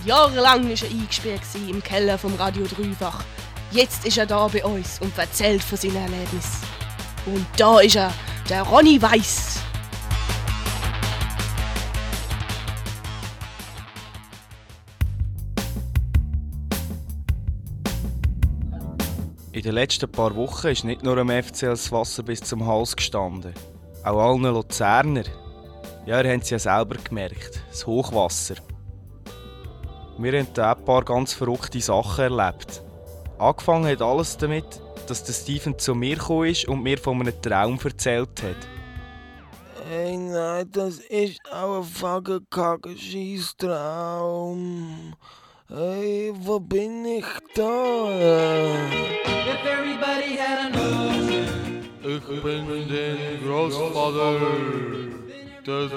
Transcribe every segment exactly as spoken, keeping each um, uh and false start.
Jahrelang war er eingesperrt im Keller vom Radio Dreifach. Jetzt ist er da bei uns und erzählt von seinen Erlebnissen. Und da ist er, der Ronny Weiss. In den letzten paar Wochen ist nicht nur am F C das Wasser bis zum Hals gestanden. Auch allen Luzerner. Ja, ihr habt es ja selber gemerkt. Das Hochwasser. Wir haben da ein paar ganz verrückte Sachen erlebt. Angefangen hat alles damit, dass der Steven zu mir gekommen ist und mir von einem Traum erzählt hat. Hey, nein, das ist auch ein fucking Kacke-Scheiss-Traum. Hey, wo bin ich da? If everybody had an ocean. Ich bin der Großvater des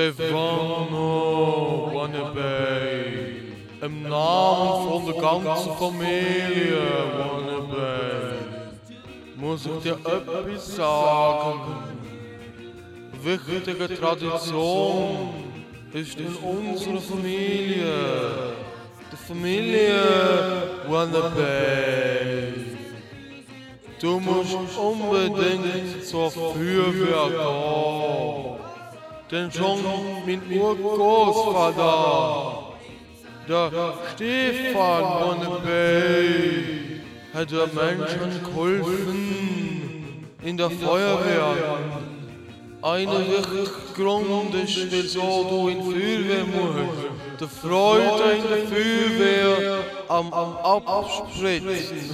Stefano Wannebey. Im Namen von der ganzen Familie Wannebey muss ich dir etwas sagen. Wichtige Tradition ist in unserer Familie. Die Familie Wannebey. Du musst unbedingt zur Feuerwehr gehen. Denn schon mein Urgroßvater, der Stefan Wannebey, hat den Menschen geholfen in der Feuerwehr. Ein wichtiger Grund ist, wieso du in die Feuerwehr musst. Die Freude in der Feuerwehr am, am Abspritzen.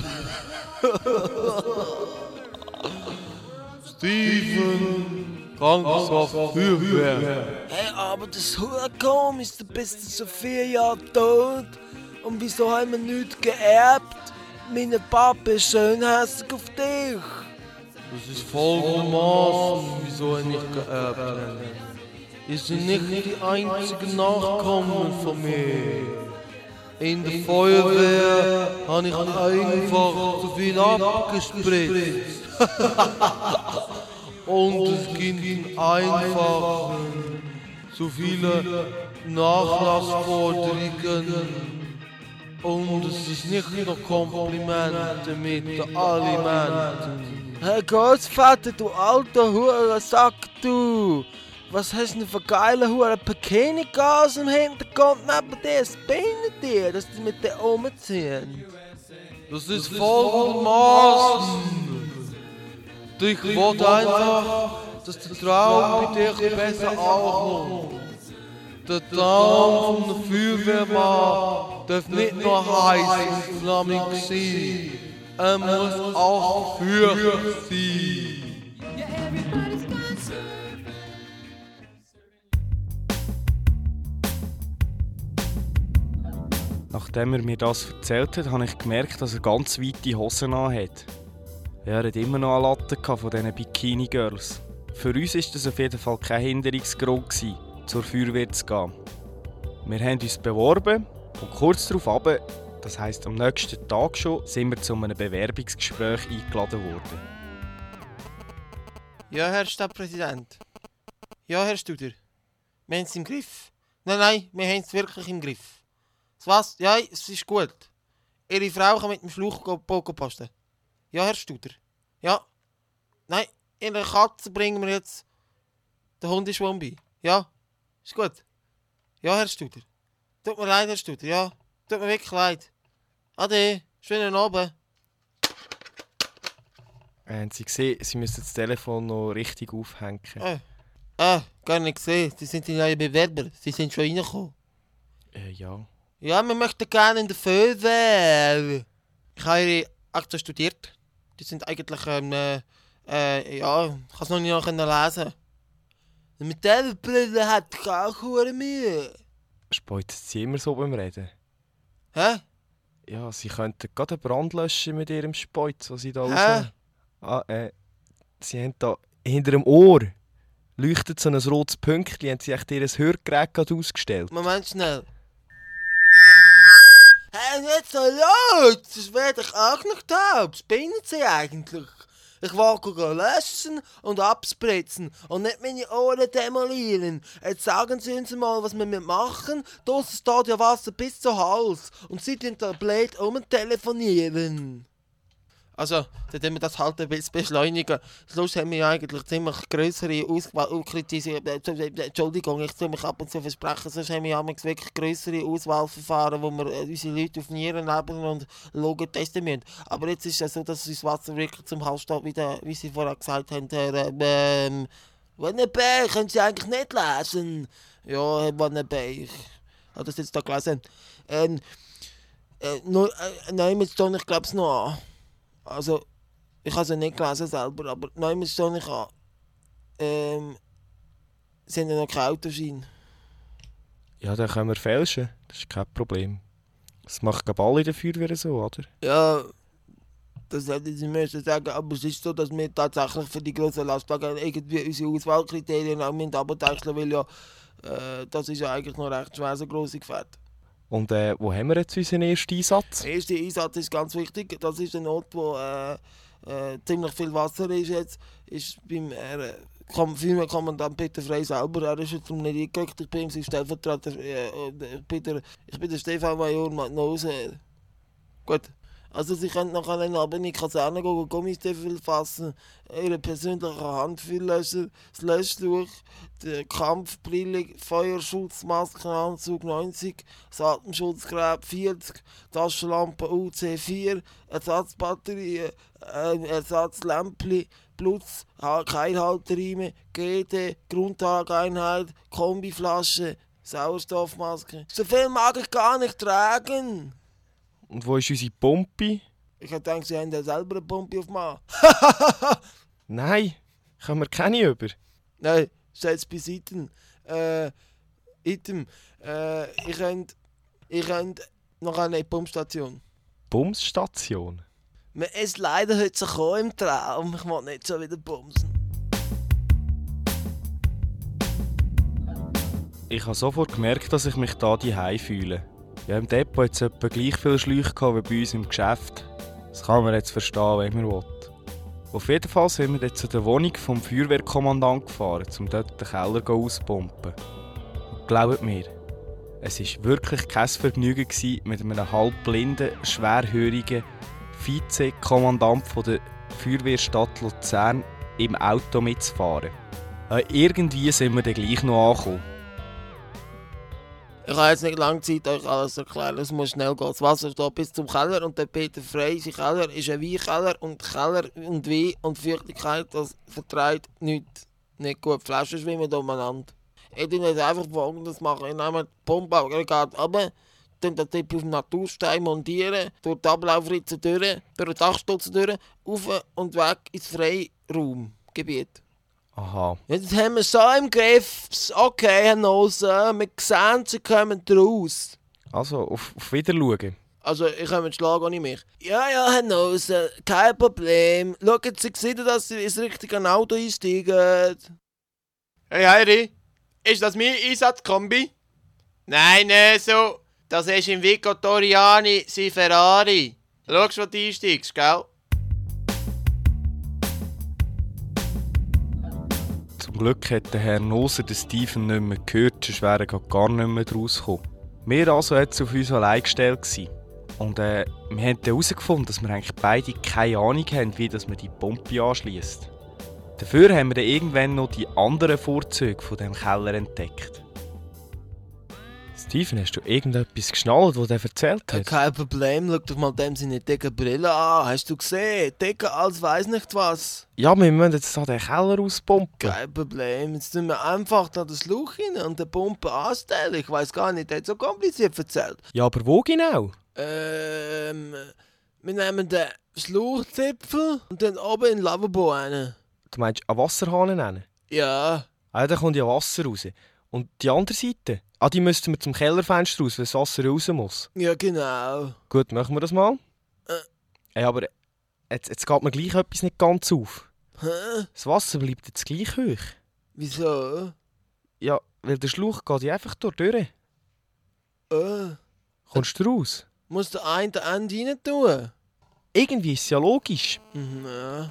Steven, Gang zur Feuerwehr. Hey, aber das Hurkom ist der beste so vier Jahre tot. Und wieso haben wir nichts geerbt? Meine Papa ist schön hässlich auf dich. Das ist folgendermaßen, wieso er nicht geerbt hat. Ihr seid nicht die einzigen Nachkommen von mir. In der Feuerwehr habe ich einfach zu viel abgespritzt. Und es gibt einfach zu viele Nachlassforderungen. Und es ist nicht nur Komplimente mit den Alimenten. Herr Großvater, du alter Hurensack, du! Was hast du denn für geile Huren Bikini-Gas im Hintergrund neben dir? Es bindet dir, dass die mit dir umziehen. Das ist folgendermaßen. Ich wollte einfach, dass der Traum bei dir besser ankommt. Der Traum von der Feuerwehrmann darf nicht nur heiß und flammig sein. Er muss auch Feuer sein. Nachdem er mir das erzählt hat, habe ich gemerkt, dass er ganz weite Hosen anhat. Er hat immer noch eine Latte von diesen Bikini-Girls. Für uns war das auf jeden Fall kein Hinderungsgrund, zur Feuerwehr zu gehen. Wir haben uns beworben und kurz darauf, runter, das heisst am nächsten Tag schon, sind wir zu einem Bewerbungsgespräch eingeladen worden. Ja, Herr Stadtpräsident. Ja, Herr Studer. Wir haben es im Griff. Nein, nein, wir haben es wirklich im Griff. Was? Ja, es ist gut. Ihre Frau kann mit dem Schlauch posten. Ja, Herr Studer. Ja. Nein, ihre Katze bringen wir jetzt den Hundeschwamm bei. Ja, ist gut. Ja, Herr Studer. Tut mir leid, Herr Studer. Ja, tut mir wirklich leid. Ade, schönen Abend. Haben Sie gesehen, Sie müssen das Telefon noch richtig aufhängen. Äh, äh gar nicht gesehen. Sie sind die neuen Bewerber. Sie sind schon reingekommen. Äh, ja. Ja, wir möchten gerne in der Feuerwehr. Ich habe ihre Akte studiert. Die sind eigentlich, ähm, äh, äh, ja, ich kann es noch nicht noch lesen. Und mit dieser Brille hat ich auch Mühe. Speuzen Sie immer so beim Reden? Hä? Ja, Sie könnten gerade einen Brand löschen mit Ihrem Speuz, was Sie da Hä? raus... Ah, äh, Sie haben da hinter dem Ohr leuchtet so ein rotes Pünktchen. Haben Sie echt Ihr Hörgerät gerade ausgestellt? Moment schnell. Hey, nicht so laut! Das werde ich auch noch taub. Was bin Sie eigentlich? Ich will löschen und abspritzen und nicht meine Ohren demolieren. Jetzt sagen Sie uns mal, was wir machen. Draussen steht ja Wasser bis zum Hals und Sie tun da blöd umtelefonieren. Also, dann tun wir das halt ein bisschen beschleunigen. Schluss haben wir ja eigentlich ziemlich grössere Auswahl kritisiert. Entschuldigung, ich tue mich ab und zu versprechen, sonst haben wir ja wirklich grössere Auswahlverfahren, wo wir unsere Leute auf Nieren nehmen und Logen testen müssen. Aber jetzt ist es so, dass das Wasser wirklich zum Hals steht, wie, der, wie Sie vorher gesagt haben, Herr ähm, Wannenberg, können Sie eigentlich nicht lesen? Ja, Herr Wannenberg, ich habe das jetzt da gelesen. Ähm, äh, nur, äh, nein, jetzt tue ich glaube es noch an. Also, ich habe es nicht gelesen selber, aber nein, wir stehen nicht an. Ähm, sie haben ja noch keinen Autoschein. Ja, dann können wir fälschen. Das ist kein Problem. Das macht glaube alle in der Feuerwehr so, oder? Ja, das hätten sie müssen sagen, aber es ist so, dass wir tatsächlich für die grossen Lastwagen irgendwie unsere Auswahlkriterien auch mit abdecken, weil ja, äh, das ist ja eigentlich noch recht schwer, so grosse Gefährte. Und äh, wo haben wir jetzt unseren ersten Einsatz? Der erste Einsatz ist ganz wichtig. Das ist ein Ort, wo äh, äh, ziemlich viel Wasser ist jetzt. Ist beim äh, Feuerwehrkommandant Peter Frey selber. Er ist jetzt nicht eingerückt. Ich bin ihm sein Stellvertreter. Äh, ich, bin der, ich bin der Stefan Major Magnose. Gut. Also Sie können noch an den Abend in die Kaserne gehen, Gummistiefel fassen, Ihre persönliche Handfühllöscher, das Löschtuch, die Kampfbrille, Feuerschutzmaskenanzug neunzig, das Atemschutzgerät vierzig, Taschenlampe U C vier, Ersatzbatterien, äh, Ersatzlämpchen, Blutz, Keilhalterriemen, G D, Grundtageinheit, Kombiflasche, Sauerstoffmaske. So viel mag ich gar nicht tragen. Und wo ist unsere Pumpe? Ich hätte gedacht, Sie haben ja selber eine Pumpe auf Mann. Nein, können wir keine über. Nein, setz beiseite. Äh, Item. Äh, ich könnt, ich könnt noch eine Pumpstation. Bumsstation? Man ist leider heute so gekommen im Traum. Ich will nicht schon wieder bumsen. Ich habe sofort gemerkt, dass ich mich da daheim fühle. Ja, im Depot hat es etwa gleich viele Schläuche gehabt wie bei uns im Geschäft. Das kann man jetzt verstehen, wenn man will. Auf jeden Fall sind wir jetzt zu der Wohnung vom Feuerwehrkommandant gefahren, um dort den Keller auszupumpen. Und glaubt mir, es war wirklich kein Vergnügen gewesen, mit einem halbblinden, schwerhörigen Vizekommandant der Feuerwehrstadt Luzern im Auto mitzufahren. Ja, irgendwie sind wir dann gleich noch angekommen. Ich habe jetzt nicht lange Zeit, euch alles erklären. Es muss schnell gehen. Das Wasser steht bis zum Keller und der Peter Frey, sein Keller ist ein Weinkeller und Keller und Wein und Feuchtigkeit, das verträgt nichts. Nicht gut. Die Flaschen schwimmen umeinander. Ich tue jetzt einfach Folgendes machen. Ich nehme die Pumpaggregat runter, den Tipp auf den Naturstein montieren, durch die Ablaufritze durch, durch den Dachstutz durch, rauf und weg ins Freiraumgebiet. Aha. Jetzt haben wir so im Griff. Okay, Herr Nose, wir sehen, Sie kommen raus. Also, auf, auf Wiederschauen. Also, ich komme schlagen ohne mich. Ja, ja, Herr Nose, kein Problem. Schauen Sie, sehen, dass Sie ins richtige Auto einsteigen. Hey Heiri, ist das mein Einsatzkombi? Nein, nicht so. Das ist im Vico Toriani, sein Ferrari. Schau, wo du einsteigst, gell? Zum Glück hat der Herr Noser den Steven nicht mehr gehört, sonst wäre er gar nicht mehr rausgekommen. Wir also jetzt auf uns allein gestellt gewesen. Und äh, wir haben dann herausgefunden, dass wir eigentlich beide keine Ahnung haben, wie dass man die Pumpe anschliesst. Dafür haben wir dann irgendwann noch die anderen Vorzüge von diesem Keller entdeckt. Steven, hast du irgendetwas geschnallt, was er erzählt hat? Kein Problem, schau doch mal dem seine dicke Brille an. Hast du gesehen? Dicker als weiss nicht was. Ja, wir müssen jetzt da den Keller auspumpen. Kein Problem, jetzt tun wir einfach da das Loch rein und die Pumpe anstellen. Ich weiss gar nicht, der hat so kompliziert erzählt. Ja, aber wo genau? Ähm, wir nehmen den Schlauchzipfel und dann oben in den Lavabo rein. Du meinst einen Wasserhahn nennen? Ja. Ah, da kommt ja Wasser raus. Und die andere Seite? Ah, die müssten wir zum Kellerfenster raus, weil das Wasser raus muss. Ja, genau. Gut, machen wir das mal. Äh. Hey, aber jetzt, jetzt geht mir gleich etwas nicht ganz auf. Hä? Das Wasser bleibt jetzt gleich hoch. Wieso? Ja, weil der Schlauch geht ja einfach dort durch. Äh. Kommst du raus? Musst du einen Ende rein tun? Irgendwie ist es ja logisch. Mhm, ja.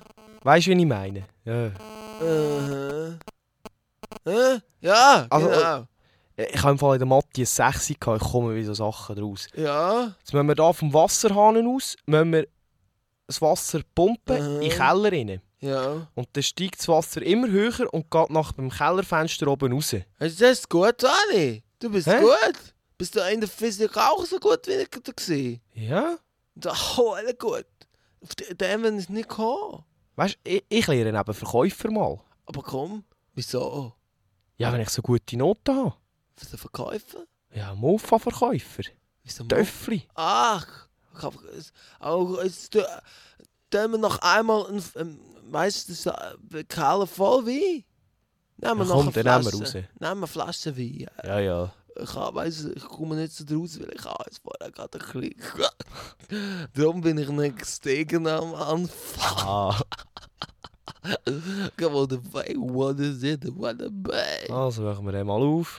Weißt du, wie ich meine? Ja. Äh. Äh? Ja, Also, genau. Ich habe im Fall in der Mathe eine sechs gehabt, ich komme wieder so Sachen draus. Ja. Jetzt müssen wir hier vom Wasserhahn aus müssen wir das Wasser pumpen Aha. in den Keller rein. Ja. Und dann steigt das Wasser immer höher und geht nach dem Kellerfenster oben raus. Hast du das gut, Ali? Du bist Hä? gut. Bist du in der Physik auch so gut wie ich gewesen? Ja? Da alle gut. Auf den werden es nicht kommen. Weißt du, ich, ich lerne eben Verkäufer mal. Aber komm, wieso? Ja, wenn ich so gute Noten habe. Wieso Verkäufer? Ja, Mofa-Verkäufer. Wieso Töffli. Ach, ich hab, auch jetzt tun wir noch einmal ein, ein meistens ein Keller voll Wein. Nehmen wir Ja, noch komm, eine dann nehmen wir Flasche. raus. Nehmen wir eine Flasche Wein. Ja, ja. Ich, hab, weiss, ich komme nicht so draus, weil ich habe jetzt vorher gerade ein bisschen... Darum bin ich nicht gestiegen am Anfang. Ah, Ich wollte dabei, wollte sitzen, wollte dabei. also machen wir den mal auf.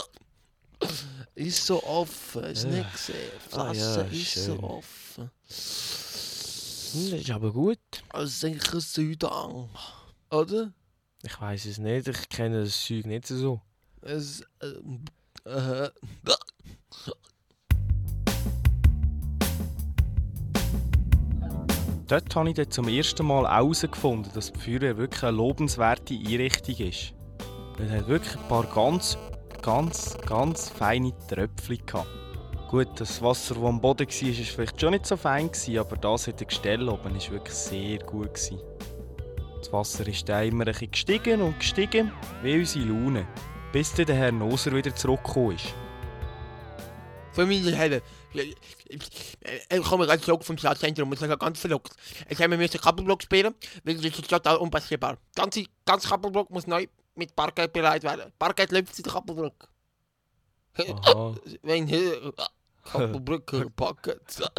Ist so offen, ist Ja. nicht gesehen. Ah, Flasche ja, ist schön. so offen. Hm, das ist aber gut. Also sicher Südang. Oder? Ich weiss es nicht, ich kenne das Zeug nicht so. Es, äh, äh, Dort habe ich dann zum ersten Mal herausgefunden, dass die Feuerwehr wirklich eine lobenswerte Einrichtung ist. Es hat wirklich ein paar ganz, ganz, ganz feine Tröpfchen gehabt. Gut, das Wasser, das am Boden war, war vielleicht schon nicht so fein, aber das in den Gestell oben war wirklich sehr gut. Das Wasser ist dann immer ein bisschen gestiegen und gestiegen, wie unsere Laune, bis dann der Herr Noser wieder zurückgekommen ist. Familie Helle. Ich komme ganz zurück vom Stadtzentrum und sage ganz verrückt. Ich habe mir Kabelblock spielen, weil das ist total unpassierbar. Ganze, ganz Kabelblock muss neu mit Parkett bereit werden. Parkett läuft in der Kabelblock. Aha. Wenn hier Kabelbrücke packen.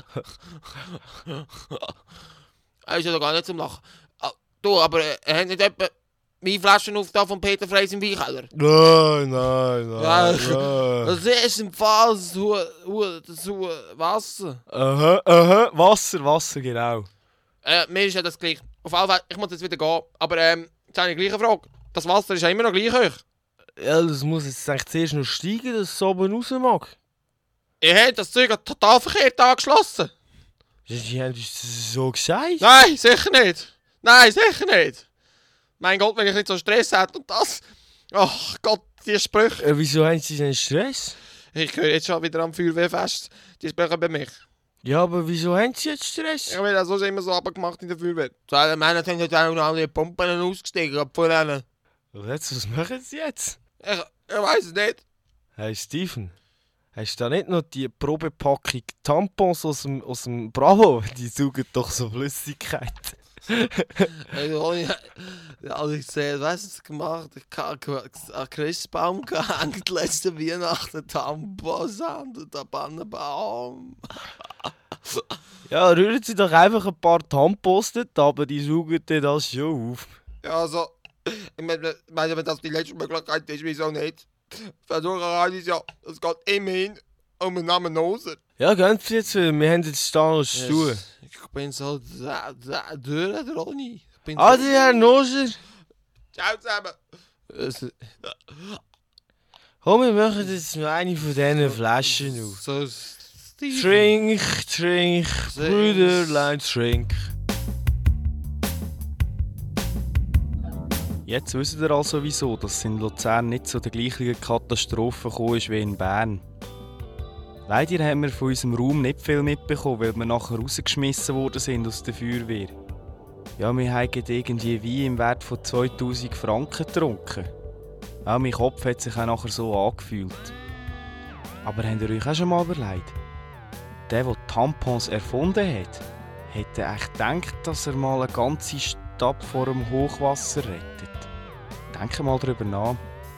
Er ist ja gar nicht zum Lachen. Ah, du, aber er hat nicht etwa meine Flaschen auf da von Peter Freys im Weinkeller. Nein, nein, nein. Ja, nein. Das ist im Fall das Hu- Hu- das Hu- Wasser. Aha, aha, Wasser, Wasser, genau. Äh, mir ist ja das gleich. Auf alle Fälle, ich muss jetzt wieder gehen. Aber ähm, jetzt habe ich die gleiche Frage. Das Wasser ist ja immer noch gleich hoch. Ja, das muss jetzt eigentlich zuerst noch steigen, dass es oben raus mag. Ihr habt das Zeug total verkehrt angeschlossen. Die haben das so gesagt. Nein, sicher nicht. Nein, sicher nicht. Mein Gott, wenn ich nicht so Stress hätte und das... Ach Gott, die Sprüche. Äh, wieso haben sie denn Stress? Ich höre jetzt schon wieder am Feuerwehrfest. Die Sprüche bei mich. Ja, aber wieso haben sie jetzt Stress? Ich habe das sonst immer so abgemacht in der Feuerwehr. So, die Männer sind jetzt auch noch alle Pumpen ausgestiegen. ab vor ihnen. Jetzt, was machen sie jetzt? Ich, ich weiß es nicht. Hey Steven, hast du da nicht noch die Probepackung Tampons aus dem, aus dem Bravo? Die saugen doch so Flüssigkeit. Also, ich, also ich sehe, was ist gemacht? Ich habe einen Christbaum gehängt, letzte Weihnachten Tampons an den Bannenbaum. Ja, rühren sie doch einfach ein paar Tampons dort, aber die saugen dir das schon auf. Ja, also, ich meine, wenn das die letzte Möglichkeit ist, wieso nicht? Versuchen kann ich ja, es geht immerhin um den Namen Noser. Ja, gehen Sie jetzt, wir haben jetzt da noch zu tun. Ich bin so da, da, durch, der Ronny. Ich bin Ah, die Herr Noser. Ciao zusammen. Es- Komm, wir machen jetzt noch eine von diesen Flaschen auf. So, Steve. Trink, trink, Brüderlein, trink. Jetzt wisst ihr also wieso, dass es in Luzern nicht zu der gleichen Katastrophe gekommen ist wie in Bern. Leider haben wir von unserem Raum nicht viel mitbekommen, weil wir nachher rausgeschmissen worden sind aus der Feuerwehr. Ja, wir haben irgendwie Wein im Wert von zweitausend Franken getrunken. Auch mein Kopf hat sich auch nachher so angefühlt. Aber habt ihr euch auch schon mal überlegt? Der, der Tampons erfunden hat, hätte echt gedacht, dass er mal eine ganze Stadt vor dem Hochwasser rettet. Denke mal darüber nach.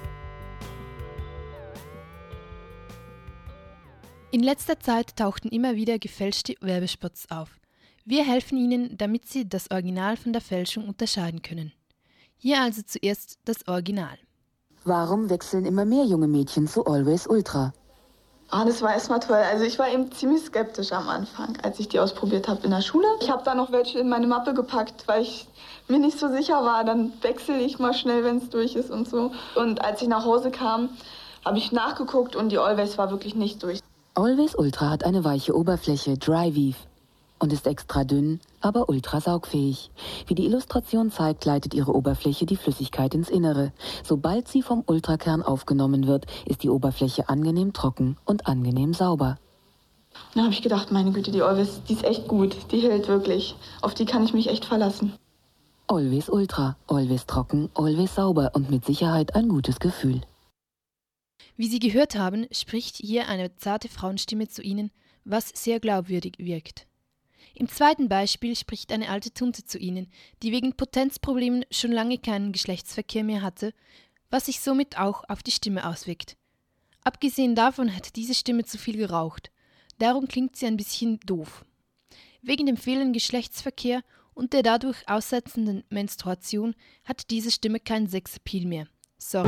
In letzter Zeit tauchten immer wieder gefälschte Werbespots auf. Wir helfen Ihnen, damit Sie das Original von der Fälschung unterscheiden können. Hier also zuerst das Original. Warum wechseln immer mehr junge Mädchen zu Always Ultra? Ah, das war erstmal toll. Also ich war eben ziemlich skeptisch am Anfang, als ich die ausprobiert habe in der Schule. Ich habe da noch welche in meine Mappe gepackt, weil ich mir nicht so sicher war, dann wechsle ich mal schnell, wenn es durch ist und so. Und als ich nach Hause kam, habe ich nachgeguckt und die Always war wirklich nicht durch. Always Ultra hat eine weiche Oberfläche, Dry Weave, und ist extra dünn, aber ultra saugfähig. Wie die Illustration zeigt, leitet ihre Oberfläche die Flüssigkeit ins Innere. Sobald sie vom Ultrakern aufgenommen wird, ist die Oberfläche angenehm trocken und angenehm sauber. Da habe ich gedacht, meine Güte, die Always, die ist echt gut, die hält wirklich. Auf die kann ich mich echt verlassen. Always Ultra, always trocken, always sauber und mit Sicherheit ein gutes Gefühl. Wie Sie gehört haben, spricht hier eine zarte Frauenstimme zu Ihnen, was sehr glaubwürdig wirkt. Im zweiten Beispiel spricht eine alte Tante zu Ihnen, die wegen Potenzproblemen schon lange keinen Geschlechtsverkehr mehr hatte, was sich somit auch auf die Stimme auswirkt. Abgesehen davon hat diese Stimme zu viel geraucht, darum klingt sie ein bisschen doof. Wegen dem fehlenden Geschlechtsverkehr und der dadurch aussetzenden Menstruation hat diese Stimme keinen Sexappeal mehr. Sorry.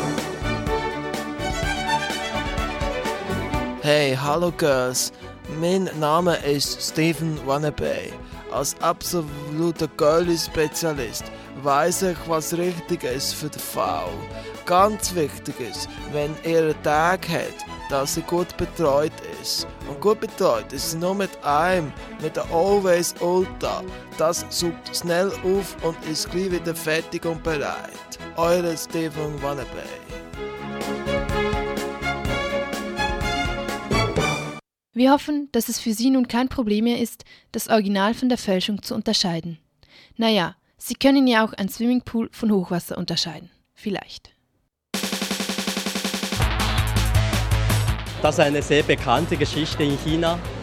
Hey, hallo Girls. Mein Name ist Stephen Wannabe. Als absoluter Girlie-Spezialist weiss ich, was richtig ist für die Frau. Ganz wichtig ist, wenn ihr einen Tag hat, dass sie gut betreut ist. Und gut betreut ist sie nur mit einem, mit der Always Ultra. Das saugt schnell auf und ist gleich wieder fertig und bereit. Eure Stephen Wannabe. Wir hoffen, dass es für Sie nun kein Problem mehr ist, das Original von der Fälschung zu unterscheiden. Naja, Sie können ja auch ein Swimmingpool von Hochwasser unterscheiden. Vielleicht. Das ist eine sehr bekannte Geschichte in China.